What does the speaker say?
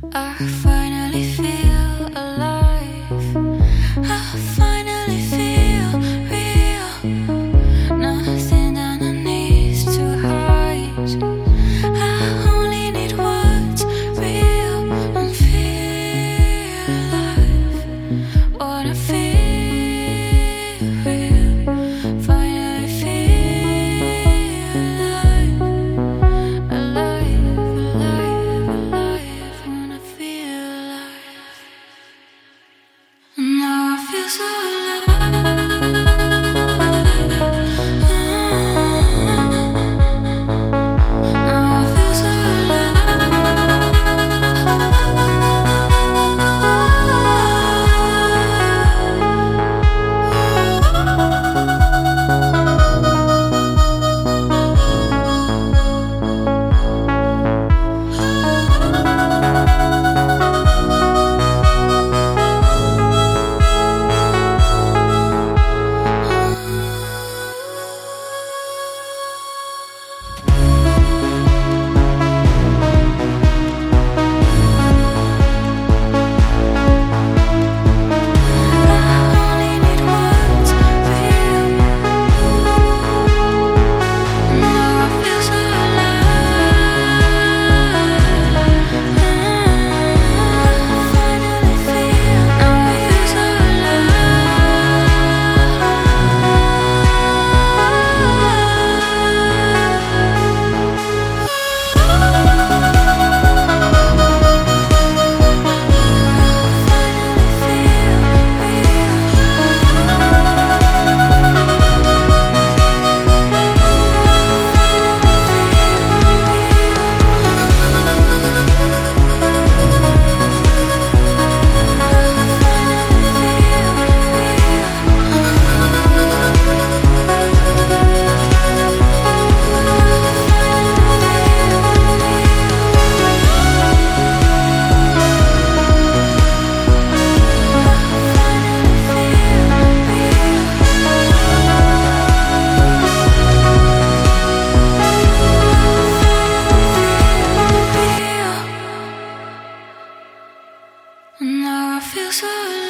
I finally feel alive. I finally feel real. Nothing that I need to hide. I only need what's real and feel alive. Wanna feel real. Finally feel alive. Alive, alive, alive. Wanna feel alive. Now I feel so alive. Now I feel so Now I feel so